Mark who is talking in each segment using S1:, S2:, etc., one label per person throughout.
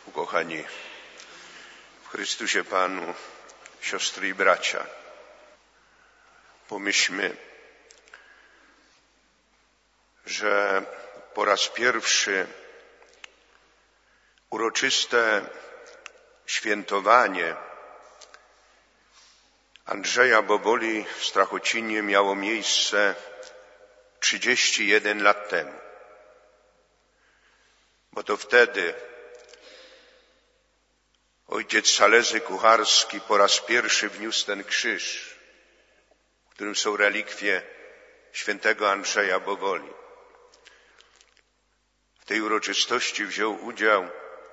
S1: Ukochani w Chrystusie Panu, siostry i bracia, pomyślmy, że po raz pierwszy uroczyste świętowanie Andrzeja Boboli w Strachocinie miało miejsce 31 lat temu. Bo to wtedy ojciec Salezy Kucharski po raz pierwszy wniósł ten krzyż, w którym są relikwie świętego Andrzeja Boboli. W tej uroczystości wziął udział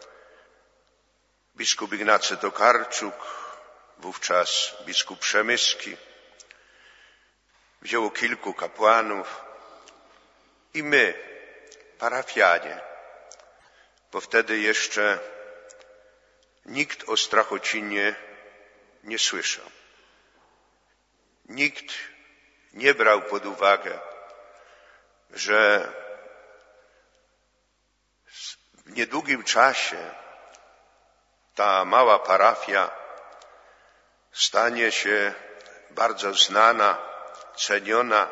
S1: biskup Ignacy Tokarczuk, wówczas biskup Przemyski. Wzięło kilku kapłanów i my, parafianie, bo wtedy jeszcze nikt o Strachocinie nie słyszał. Nikt nie brał pod uwagę, że w niedługim czasie ta mała parafia stanie się bardzo znana, ceniona,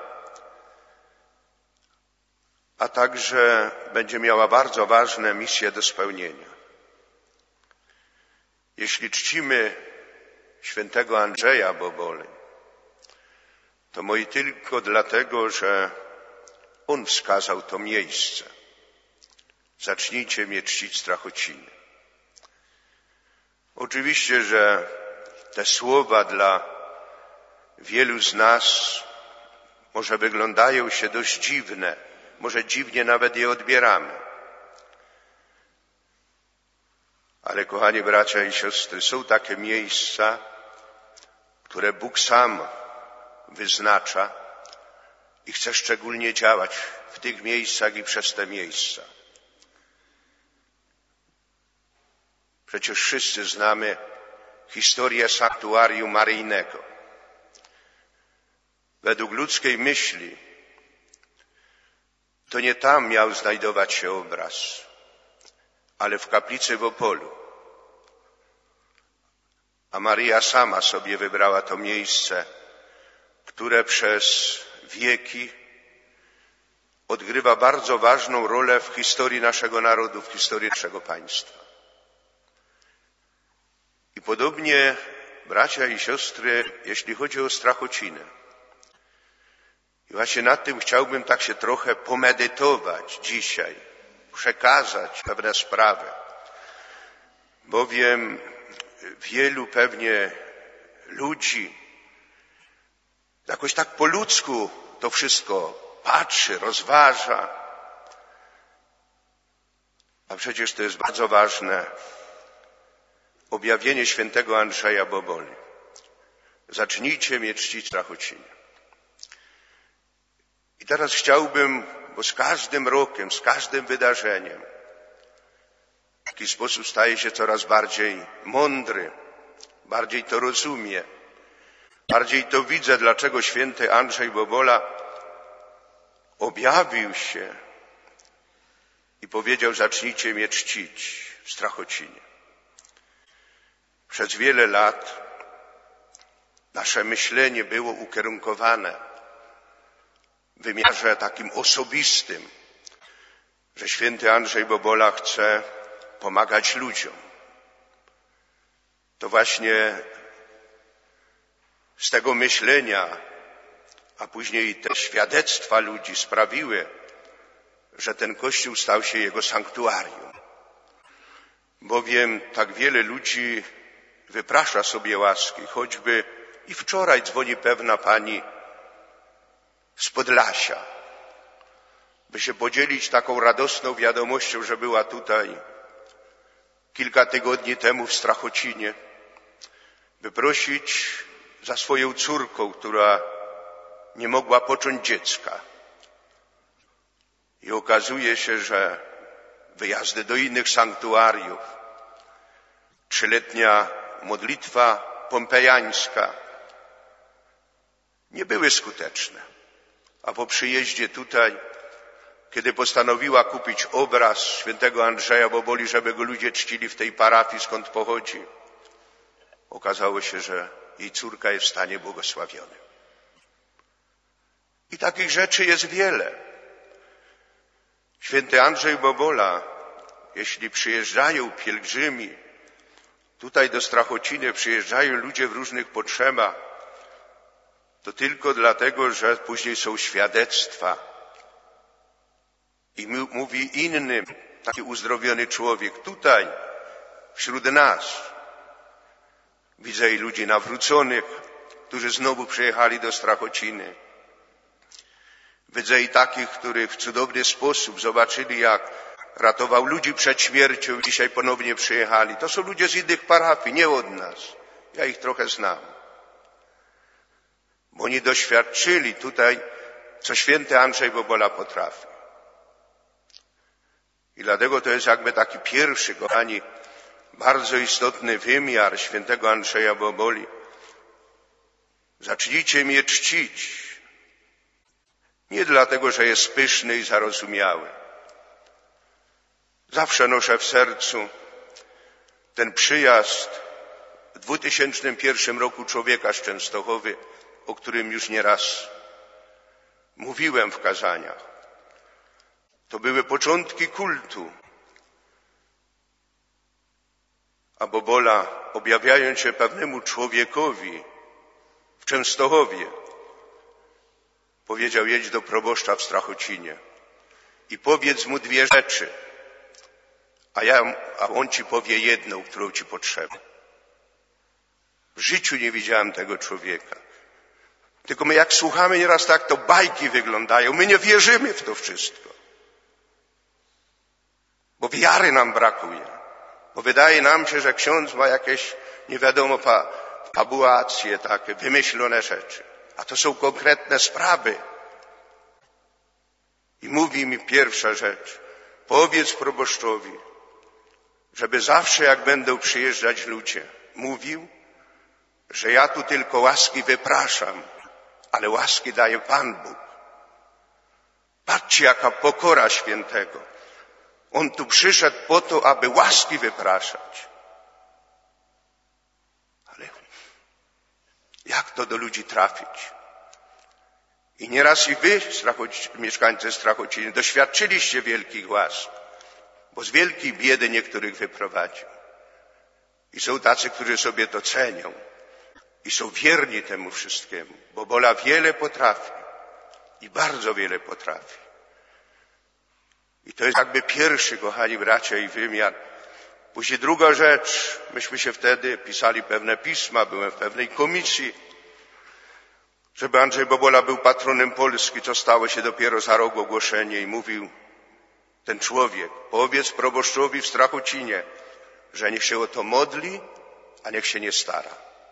S1: a także będzie miała bardzo ważne misje do spełnienia. Jeśli czcimy świętego Andrzeja Boboli, to moi tylko dlatego, że on wskazał to miejsce. Zacznijcie mnie czcić w Strachocinie. Oczywiście, że te słowa dla wielu z nas może wyglądają się dość dziwne, może dziwnie nawet je odbieramy. Ale kochani bracia i siostry, są takie miejsca, które Bóg sam wyznacza i chce szczególnie działać w tych miejscach i przez te miejsca. Przecież wszyscy znamy historię sanktuarium maryjnego. Według ludzkiej myśli to nie tam miał znajdować się obraz, ale w kaplicy w Opolu. A Maryja sama sobie wybrała to miejsce, które przez wieki odgrywa bardzo ważną rolę w historii naszego narodu, w historii naszego państwa. I podobnie, bracia i siostry, jeśli chodzi o Strachocinę. I właśnie nad tym chciałbym tak się trochę pomedytować dzisiaj, przekazać pewne sprawy, bowiem wielu pewnie ludzi jakoś tak po ludzku to wszystko patrzy, rozważa, a przecież to jest bardzo ważne objawienie świętego Andrzeja Boboli. Zacznijcie mnie czcić w Strachocinie. I teraz chciałbym, bo z każdym rokiem, z każdym wydarzeniem w taki sposób staje się coraz bardziej mądry, bardziej to rozumie, bardziej to widzę, dlaczego święty Andrzej Bobola objawił się i powiedział: zacznijcie mnie czcić w Strachocinie. Przez wiele lat nasze myślenie było ukierunkowane w wymiarze takim osobistym, że święty Andrzej Bobola chce pomagać ludziom. To właśnie z tego myślenia, a później te świadectwa ludzi sprawiły, że ten Kościół stał się jego sanktuarium. Bowiem tak wiele ludzi wyprasza sobie łaski, choćby i wczoraj dzwoni pewna pani z Podlasia, by się podzielić taką radosną wiadomością, że była tutaj kilka tygodni temu w Strachocinie, by prosić za swoją córką, która nie mogła począć dziecka. I okazuje się, że wyjazdy do innych sanktuariów, 3-letnia modlitwa pompejańska nie były skuteczne. A po przyjeździe tutaj kiedy postanowiła kupić obraz świętego Andrzeja Boboli, żeby go ludzie czcili w tej parafii, skąd pochodzi, okazało się, że jej córka jest w stanie błogosławionym. I takich rzeczy jest wiele. Święty Andrzej Bobola, jeśli przyjeżdżają pielgrzymi, tutaj do Strachociny przyjeżdżają ludzie w różnych potrzebach, to tylko dlatego, że później są świadectwa. I mówi innym, taki uzdrowiony człowiek, tutaj, wśród nas. Widzę i ludzi nawróconych, którzy znowu przyjechali do Strachociny. Widzę i takich, którzy w cudowny sposób zobaczyli, jak ratował ludzi przed śmiercią i dzisiaj ponownie przyjechali. To są ludzie z innych parafii, nie od nas. Ja ich trochę znam. Bo oni doświadczyli tutaj, co święty Andrzej Bobola potrafi. I dlatego to jest jakby taki pierwszy, kochani, bardzo istotny wymiar świętego Andrzeja Boboli. Zacznijcie mnie czcić. Nie dlatego, że jest pyszny i zarozumiały. Zawsze noszę w sercu ten przyjazd w 2001 roku człowieka z Częstochowy, o którym już nieraz mówiłem w kazaniach. To były początki kultu. A Bobola, objawiając się pewnemu człowiekowi w Częstochowie, powiedział: jedź do proboszcza w Strachocinie i powiedz mu dwie rzeczy, a on ci powie jedną, którą ci potrzeba. W życiu nie widziałem tego człowieka. Tylko my jak słuchamy nieraz tak, to bajki wyglądają. My nie wierzymy w to wszystko. Bo wiary nam brakuje. Bo wydaje nam się, że ksiądz ma jakieś nie wiadomo fabułacje, takie wymyślone rzeczy. A to są konkretne sprawy. I mówi mi pierwsza rzecz. Powiedz proboszczowi, żeby zawsze jak będą przyjeżdżać ludzie, mówił, że ja tu tylko łaski wypraszam, ale łaski daje Pan Bóg. Patrzcie, jaka pokora świętego. On tu przyszedł po to, aby łaski wypraszać. Ale jak to do ludzi trafić? I nieraz i wy, mieszkańcy Strachociny, doświadczyliście wielkich łask, bo z wielkiej biedy niektórych wyprowadził. I są tacy, którzy sobie to cenią i są wierni temu wszystkiemu. Bobola wiele potrafi i bardzo wiele potrafi. I to jest jakby pierwszy, kochani bracia, i wymiar. Później druga rzecz, myśmy się wtedy pisali pewne pisma, byłem w pewnej komisji, żeby Andrzej Bobola był patronem Polski, co stało się dopiero za rok ogłoszenie, i mówił ten człowiek: powiedz proboszczowi w Strachocinie, że niech się o to modli, a niech się nie stara.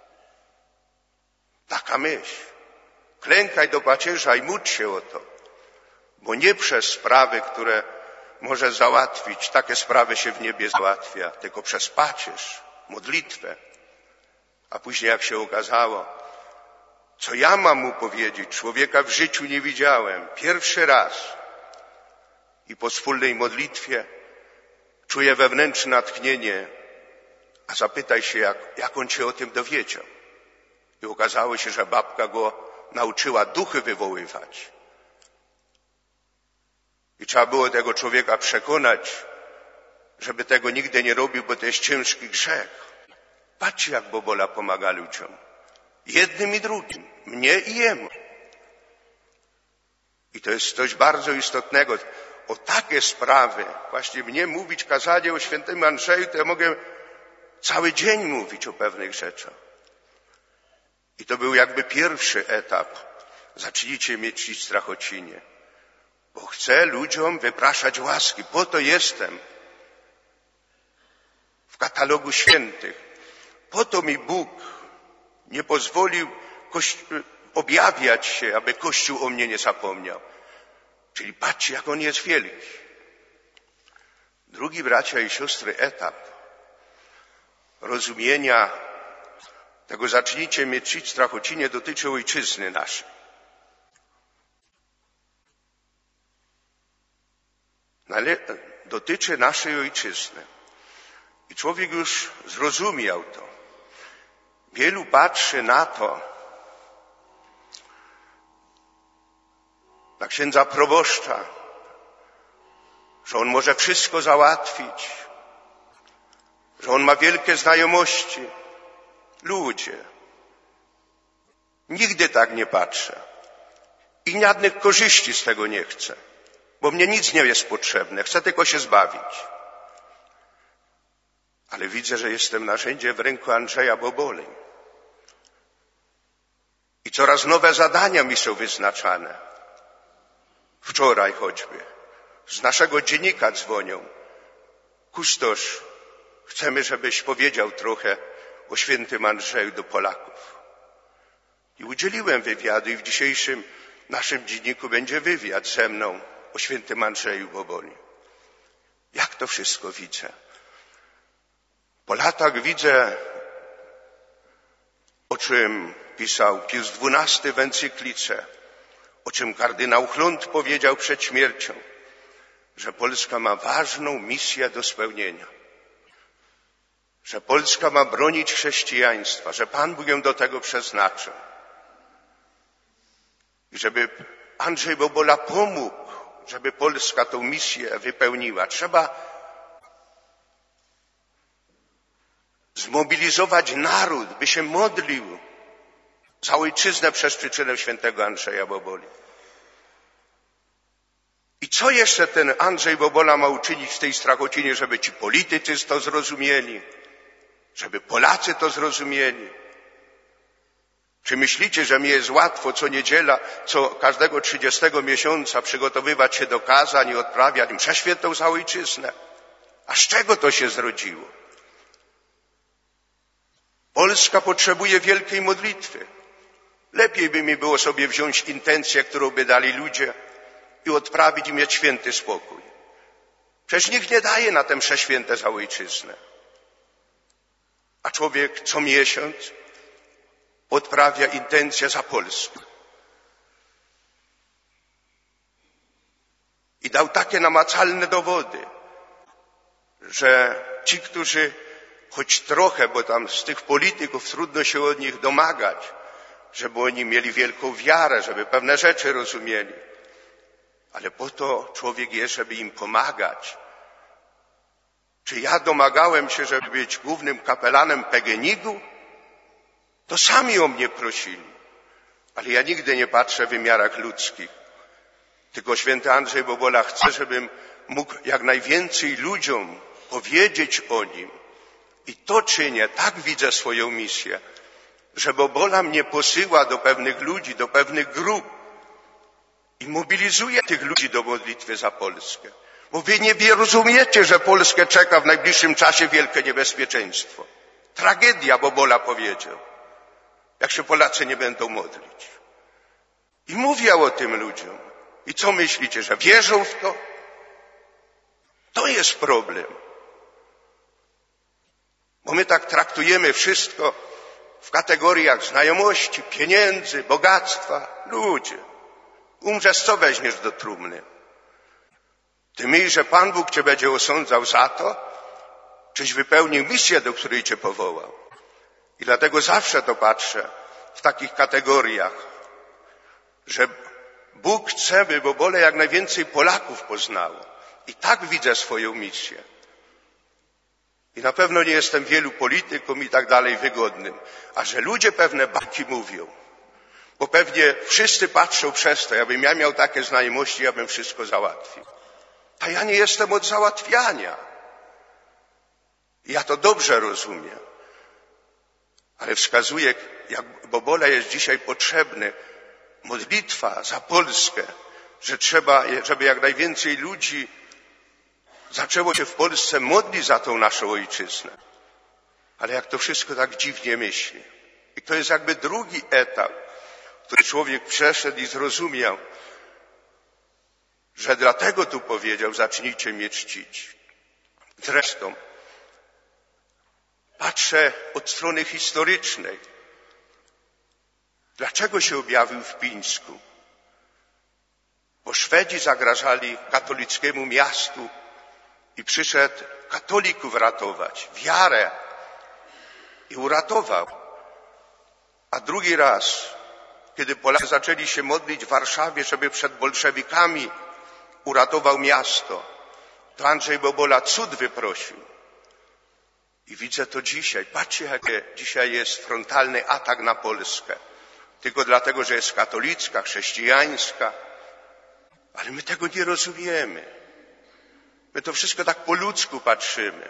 S1: Taka myśl. Klękaj do pacierza i módl się o to, bo nie przez sprawy, które może załatwić, takie sprawy się w niebie załatwia, tylko przez pacierz, modlitwę. A później, jak się okazało, co ja mam mu powiedzieć? Człowieka w życiu nie widziałem. Pierwszy raz. I po wspólnej modlitwie czuję wewnętrzne natchnienie. A zapytaj się, jak on się o tym dowiedział. I okazało się, że babka go nauczyła duchy wywoływać. I trzeba było tego człowieka przekonać, żeby tego nigdy nie robił, bo to jest ciężki grzech. Patrzcie, jak Bobola pomaga ludziom. Jednym i drugim. Mnie i jemu. I to jest coś bardzo istotnego. O takie sprawy, właśnie mnie mówić kazanie o świętym Andrzeju, to ja mogę cały dzień mówić o pewnych rzeczach. I to był jakby pierwszy etap. Zacznijcie mnie czcić w Strachocinie. Bo chcę ludziom wypraszać łaski. Po to jestem w katalogu świętych. Po to mi Bóg nie pozwolił objawiać się, aby Kościół o mnie nie zapomniał. Czyli patrzcie, jak on jest wielki. Drugi, bracia i siostry, etap rozumienia tego zacznijcie mnie czcić w Strachocinie dotyczy ojczyzny naszej. dotyczy naszej ojczyzny. I człowiek już zrozumiał to. Wielu patrzy na to, na księdza proboszcza, że on może wszystko załatwić, że on ma wielkie znajomości. Ludzie, nigdy tak nie patrzę i żadnych korzyści z tego nie chcę, bo mnie nic nie jest potrzebne, chcę tylko się zbawić. Ale widzę, że jestem narzędziem w ręku Andrzeja Boboli. I coraz nowe zadania mi są wyznaczane. Wczoraj choćby z naszego dziennika dzwonią. Kustosz, chcemy, żebyś powiedział trochę o świętym Andrzeju do Polaków. I udzieliłem wywiadu i w dzisiejszym naszym dzienniku będzie wywiad ze mną o świętym Andrzeju Boboli. Jak to wszystko widzę? Po latach widzę, o czym pisał Pius XII w encyklice, o czym kardynał Chlund powiedział przed śmiercią, że Polska ma ważną misję do spełnienia, że Polska ma bronić chrześcijaństwa, że Pan Bóg ją do tego przeznaczył. I żeby Andrzej Bobola pomógł, żeby Polska tę misję wypełniła, trzeba zmobilizować naród, by się modlił za ojczyznę przez przyczynę świętego Andrzeja Boboli. I co jeszcze ten Andrzej Bobola ma uczynić w tej strachocinie, żeby ci politycy to zrozumieli, żeby Polacy to zrozumieli? Czy myślicie, że mi jest łatwo co niedziela, co każdego 30 miesiąca przygotowywać się do kazań i odprawiać mszę świętą za ojczyznę? A z czego to się zrodziło? Polska potrzebuje wielkiej modlitwy. Lepiej by mi było sobie wziąć intencję, którą by dali ludzie i odprawić i mieć święty spokój. Przecież nikt nie daje na tę mszę świętę za ojczyznę. A człowiek co miesiąc odprawia intencję za Polskę. I dał takie namacalne dowody, że ci, którzy choć trochę, bo tam z tych polityków trudno się od nich domagać, żeby oni mieli wielką wiarę, żeby pewne rzeczy rozumieli. Ale po to człowiek jest, żeby im pomagać. Czy ja domagałem się, żeby być głównym kapelanem PGNiG-u? To sami o mnie prosili. Ale ja nigdy nie patrzę w wymiarach ludzkich. Tylko święty Andrzej Bobola chce, żebym mógł jak najwięcej ludziom powiedzieć o nim. I to czynię, tak widzę swoją misję, że Bobola mnie posyła do pewnych ludzi, do pewnych grup i mobilizuje tych ludzi do modlitwy za Polskę. Bo wy nie rozumiecie, że Polskę czeka w najbliższym czasie wielkie niebezpieczeństwo. Tragedia, Bobola powiedział, jak się Polacy nie będą modlić. I mówię o tym ludziom. I co myślicie, że wierzą w to? To jest problem. Bo my tak traktujemy wszystko w kategoriach znajomości, pieniędzy, bogactwa. Ludzie, umrzesz, co weźmiesz do trumny? Ty myślisz, że Pan Bóg cię będzie osądzał za to, czyś wypełnił misję, do której cię powołał. I dlatego zawsze to patrzę w takich kategoriach, że Bóg chce, by Bobole jak najwięcej Polaków poznało. I tak widzę swoją misję. I na pewno nie jestem wielu politykom i tak dalej wygodnym. A że ludzie pewne bajki mówią, bo pewnie wszyscy patrzą przez to, jakbym ja miał takie znajomości, ja bym wszystko załatwił. A ja nie jestem od załatwiania. Ja to dobrze rozumiem. Ale wskazuję, jak Bobole jest dzisiaj potrzebny. Modlitwa za Polskę, że trzeba, żeby jak najwięcej ludzi zaczęło się w Polsce modlić za tą naszą ojczyznę. Ale jak to wszystko tak dziwnie myśli. I to jest jakby drugi etap, który człowiek przeszedł i zrozumiał, że dlatego tu powiedział, zacznijcie mnie czcić. Zresztą patrzę od strony historycznej. Dlaczego się objawił w Pińsku? bo Szwedzi zagrażali katolickiemu miastu i przyszedł katolików ratować, wiarę i uratował. A drugi raz, kiedy Polacy zaczęli się modlić w Warszawie, żeby przed bolszewikami uratował miasto, to Andrzej Bobola cud wyprosił. I widzę to dzisiaj. Patrzcie, jaki dzisiaj jest frontalny atak na Polskę. Tylko dlatego, że jest katolicka, chrześcijańska. Ale my tego nie rozumiemy. My to wszystko tak po ludzku patrzymy.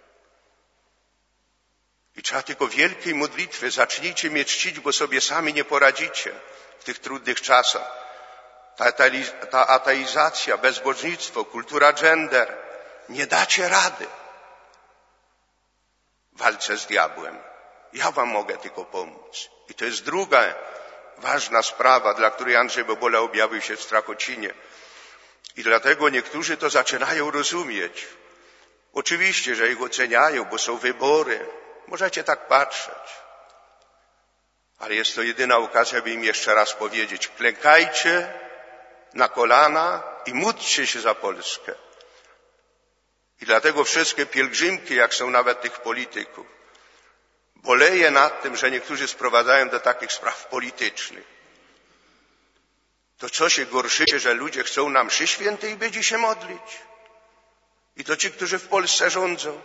S1: I trzeba tylko wielkiej modlitwy. Zacznijcie mnie czcić, bo sobie sami nie poradzicie w tych trudnych czasach. Ta ateizacja, bezbożnictwo, kultura gender. Nie dacie rady w walce z diabłem. Ja wam mogę tylko pomóc. I to jest druga ważna sprawa, dla której Andrzej Bobola objawił się w Strachocinie. I dlatego niektórzy to zaczynają rozumieć. Oczywiście, że ich oceniają, bo są wybory. Możecie tak patrzeć. Ale jest to jedyna okazja, by im jeszcze raz powiedzieć: klękajcie na kolana i módlcie się za Polskę. I dlatego wszystkie pielgrzymki, jak są nawet tych polityków, boleję nad tym, że niektórzy sprowadzają do takich spraw politycznych. To co się gorszycie, że ludzie chcą na mszy świętej być i się modlić? I to ci, którzy w Polsce rządzą.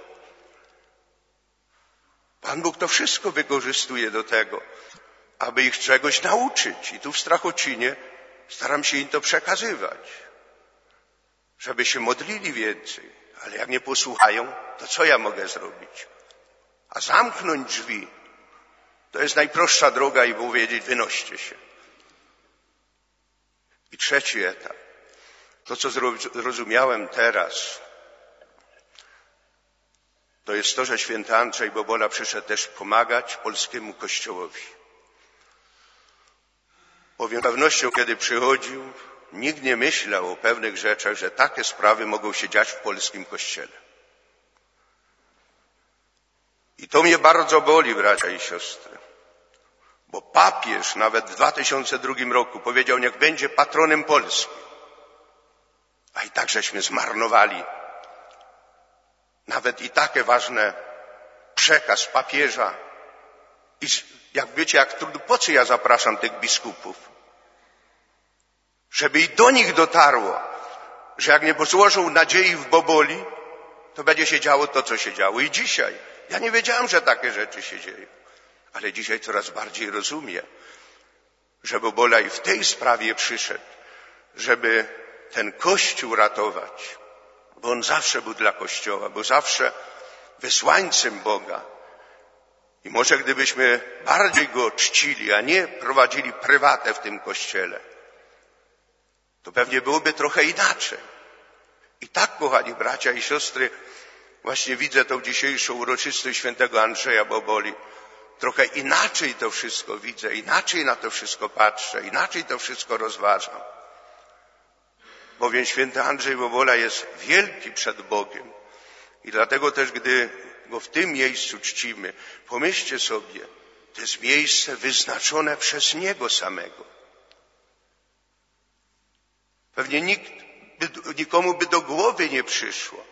S1: Pan Bóg to wszystko wykorzystuje do tego, aby ich czegoś nauczyć. I tu w Strachocinie staram się im to przekazywać, żeby się modlili więcej. Ale jak nie posłuchają, to co ja mogę zrobić? A zamknąć drzwi to jest najprostsza droga i powiedzieć: wynoście się. I trzeci etap. To, co zrozumiałem teraz, to jest to, że święty Andrzej Bobola przyszedł też pomagać polskiemu Kościołowi. Bowiem z pewnością, kiedy przychodził, nikt nie myślał o pewnych rzeczach, że takie sprawy mogą się dziać w polskim Kościele. I to mnie bardzo boli, bracia i siostry, bo papież nawet w 2002 roku powiedział: niech będzie patronem Polski. A i tak żeśmy zmarnowali nawet i takie ważne przekaz papieża. I jak wiecie, jak trudno, po co ja zapraszam tych biskupów? Żeby i do nich dotarło, że jak nie złożą nadziei w Boboli, to będzie się działo to, co się działo. I dzisiaj, ja nie wiedziałem, że takie rzeczy się dzieją, ale dzisiaj coraz bardziej rozumiem, że Bobola i w tej sprawie przyszedł, żeby ten Kościół ratować, bo on zawsze był dla Kościoła, był zawsze wysłańcem Boga. I może gdybyśmy bardziej go czcili, a nie prowadzili prywatę w tym Kościele, to pewnie byłoby trochę inaczej. I tak, kochani bracia i siostry, właśnie widzę tą dzisiejszą uroczystość świętego Andrzeja Boboli. Trochę inaczej to wszystko widzę, inaczej na to wszystko patrzę, inaczej to wszystko rozważam. Bowiem święty Andrzej Bobola jest wielki przed Bogiem. I dlatego też, gdy go w tym miejscu czcimy, pomyślcie sobie, to jest miejsce wyznaczone przez Niego samego. Pewnie nikomu by do głowy nie przyszło,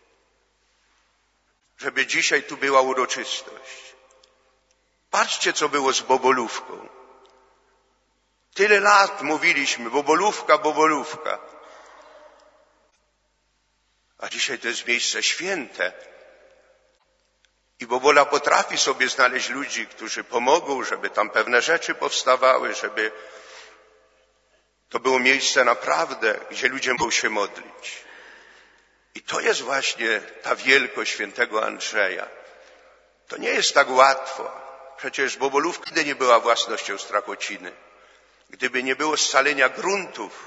S1: żeby dzisiaj tu była uroczystość. Patrzcie, co było z Bobolówką. Tyle lat mówiliśmy: Bobolówka, Bobolówka. A dzisiaj to jest miejsce święte. I Bobola potrafi sobie znaleźć ludzi, którzy pomogą, żeby tam pewne rzeczy powstawały, żeby to było miejsce naprawdę, gdzie ludzie mogą się modlić. I to jest właśnie ta wielkość świętego Andrzeja. To nie jest tak łatwo. Przecież Bobolówka nigdy nie była własnością Strachociny. Gdyby nie było scalenia gruntów,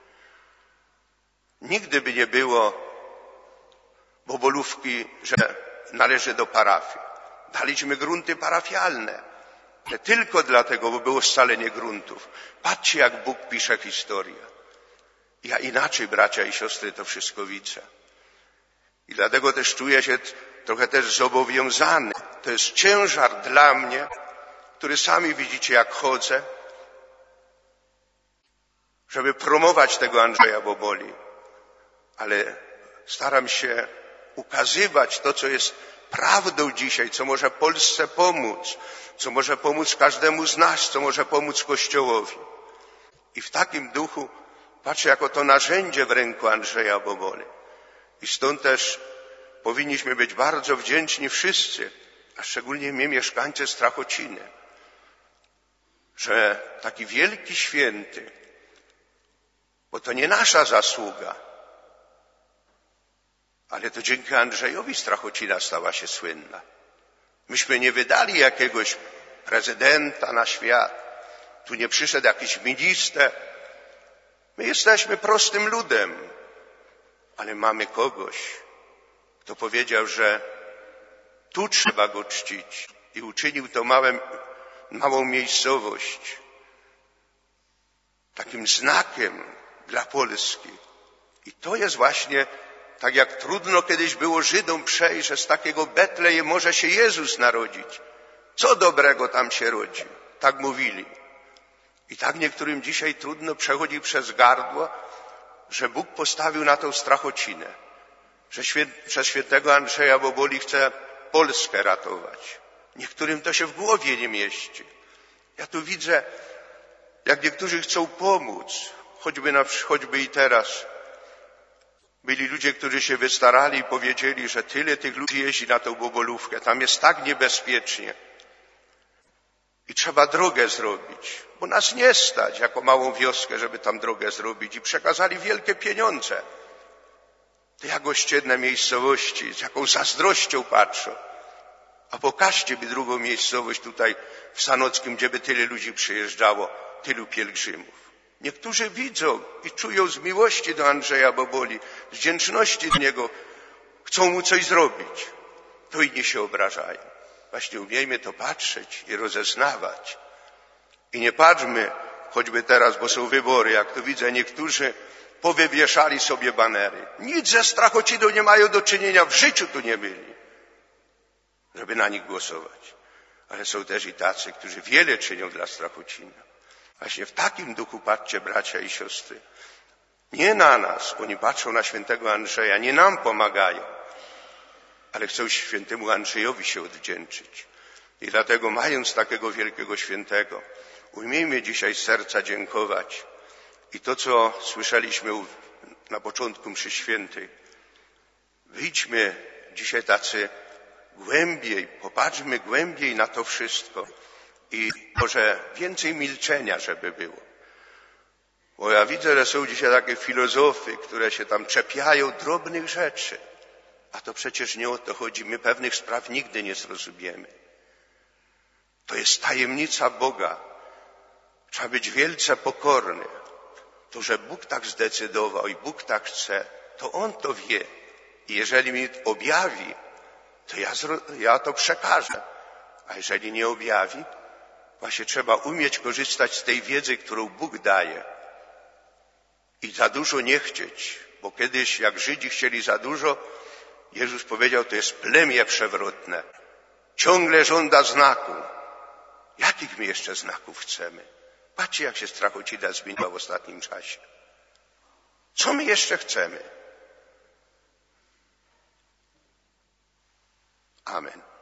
S1: nigdy by nie było Bobolówki, że należy do parafii. Daliśmy grunty parafialne. Nie tylko dlatego, bo było scalenie gruntów. Patrzcie, jak Bóg pisze historię. Ja inaczej, bracia i siostry, to wszystko widzę. I dlatego też czuję się trochę też zobowiązany. To jest ciężar dla mnie, który sami widzicie, jak chodzę. żeby promować tego Andrzeja Boboli, ale staram się ukazywać to, co jest prawdą dzisiaj, co może Polsce pomóc, co może pomóc każdemu z nas, co może pomóc Kościołowi. I w takim duchu patrzę jako to narzędzie w ręku Andrzeja Boboli. I stąd też powinniśmy być bardzo wdzięczni wszyscy, a szczególnie my, mieszkańcy Strachociny, że taki wielki święty, bo to nie nasza zasługa, ale to dzięki Andrzejowi Strachocina stała się słynna. Myśmy nie wydali jakiegoś prezydenta na świat, tu nie przyszedł jakiś minister. My jesteśmy prostym ludem, ale mamy kogoś, kto powiedział, że tu trzeba go czcić i uczynił to małą miejscowość takim znakiem dla Polski. I to jest właśnie tak, jak trudno kiedyś było Żydom przejść, że z takiego Betlejem może się Jezus narodzić. Co dobrego tam się rodzi? Tak mówili. I tak niektórym dzisiaj trudno przechodzi przez gardło, że Bóg postawił na tą Strachocinę, że przez świętego Andrzeja Boboli chce Polskę ratować. Niektórym to się w głowie nie mieści. Ja tu widzę, jak niektórzy chcą pomóc, choćby i teraz. Byli ludzie, którzy się wystarali i powiedzieli, że tyle tych ludzi jeździ na tą Bobolówkę, tam jest tak niebezpiecznie. I trzeba drogę zrobić, bo nas nie stać jako małą wioskę, żeby tam drogę zrobić. I przekazali wielkie pieniądze. To jak ościenne miejscowości, z jaką zazdrością patrzą. A pokażcie mi drugą miejscowość tutaj w Sanockim, gdzie by tyle ludzi przyjeżdżało, tylu pielgrzymów. Niektórzy widzą i czują z miłości do Andrzeja Boboli, z wdzięczności do niego, chcą mu coś zrobić. To inni się obrażają. Właśnie umiejmy to patrzeć i rozeznawać. I nie patrzmy, choćby teraz, bo są wybory, jak to widzę, niektórzy powywieszali sobie banery. Nic ze Strachociną nie mają do czynienia, w życiu tu nie byli, żeby na nich głosować. Ale są też i tacy, którzy wiele czynią dla Strachocina. Właśnie w takim duchu patrzcie, bracia i siostry. Nie na nas, oni patrzą na świętego Andrzeja, nie nam pomagają, ale chcą świętemu Andrzejowi się odwdzięczyć. I dlatego, mając takiego wielkiego świętego, umiejmy dzisiaj z serca dziękować. I to, co słyszeliśmy na początku mszy świętej, wyjdźmy dzisiaj tacy głębiej, popatrzmy głębiej na to wszystko i może więcej milczenia, żeby było. Bo ja widzę, że są dzisiaj takie filozofy, które się tam czepiają drobnych rzeczy. A to przecież nie o to chodzi. My pewnych spraw nigdy nie zrozumiemy. To jest tajemnica Boga. Trzeba być wielce pokorny. To, że Bóg tak zdecydował i Bóg tak chce, to On to wie. I jeżeli mi objawi, to ja to przekażę. A jeżeli nie objawi, właśnie trzeba umieć korzystać z tej wiedzy, którą Bóg daje. I za dużo nie chcieć, bo kiedyś jak Żydzi chcieli za dużo, Jezus powiedział, to jest plemię przewrotne. Ciągle żąda znaku. Jakich my jeszcze znaków chcemy? Patrzcie, jak się Strachocina zmieniła w ostatnim czasie. Co my jeszcze chcemy? Amen.